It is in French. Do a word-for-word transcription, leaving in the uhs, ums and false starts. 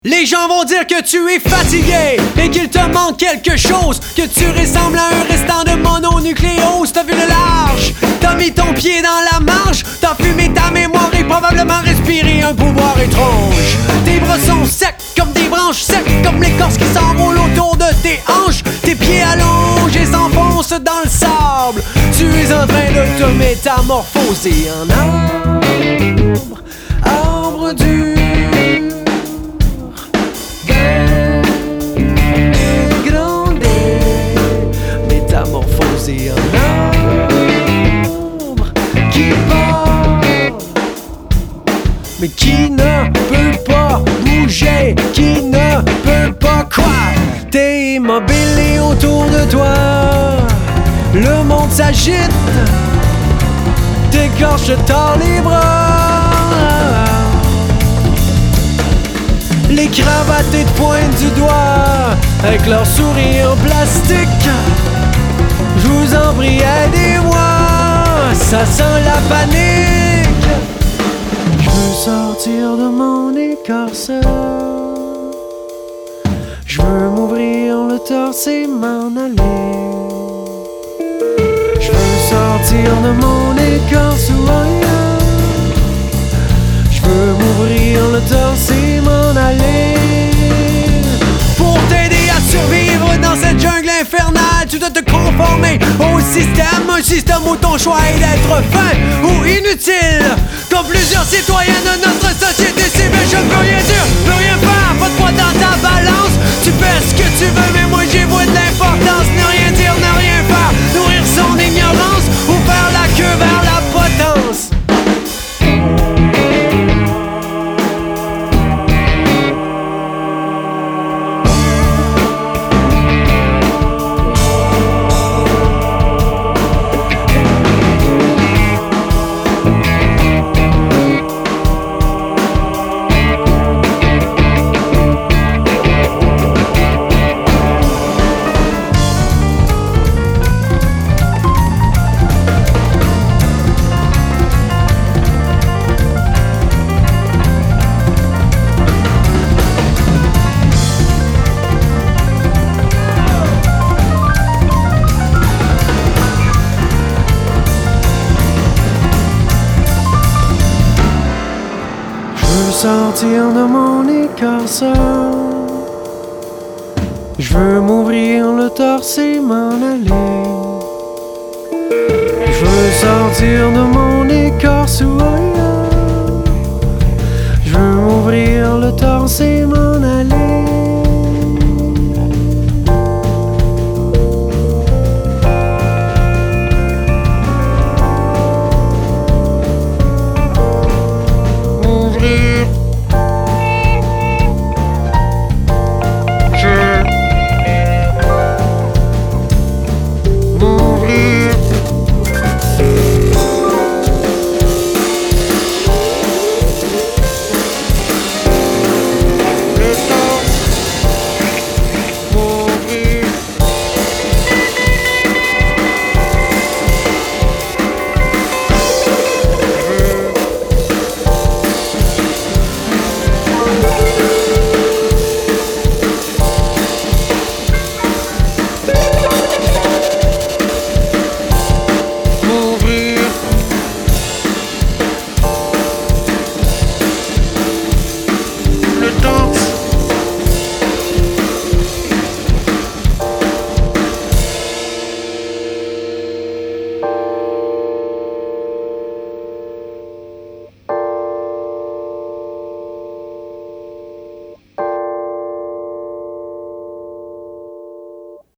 Les gens vont dire que tu es fatigué et qu'il te manque quelque chose, que tu ressembles à un restant de mononucléose. T'as vu le large, t'as mis ton pied dans la marge, t'as fumé ta mémoire et probablement respiré un pouvoir étrange. Tes bras sont secs comme des branches, secs comme l'écorce qui s'enroule autour de tes hanches. Tes pieds allongés s'enfoncent dans le sable. Tu es en train de te métamorphoser en arbre, arbre dur. Métamorphosé en arbre qui part, mais qui ne peut pas bouger, qui ne peut pas quoi. T'es immobile et autour de toi le monde s'agite, t'écorches tard les bras. Les cravatés te pointent du doigt avec leur sourire plastique. Je vous en prie, aidez-moi, ça sent la panique. Je veux sortir de mon écorce, je veux m'ouvrir le torse et m'en aller. Je veux sortir de mon écorce, je veux m'ouvrir le torse et m'en aller. Pour t'aider à survivre dans cette jungle infernale, tu dois te conformer au système, un système où ton choix est d'être fin ou inutile. Comme plusieurs citoyens de notre société civile, je peux rien dire, peux rien faire, pas de poids dans ta balance. Tu fais ce que tu veux, mais moi j'y vois de l'importance. Ne rien dire, ne rien faire, nourrir son ignorance ou faire la queue vers la potence. Sortir de mon écorce, je veux m'ouvrir le torse et m'en aller. Je veux sortir de mon écorce, je veux m'ouvrir le torse et m'en aller.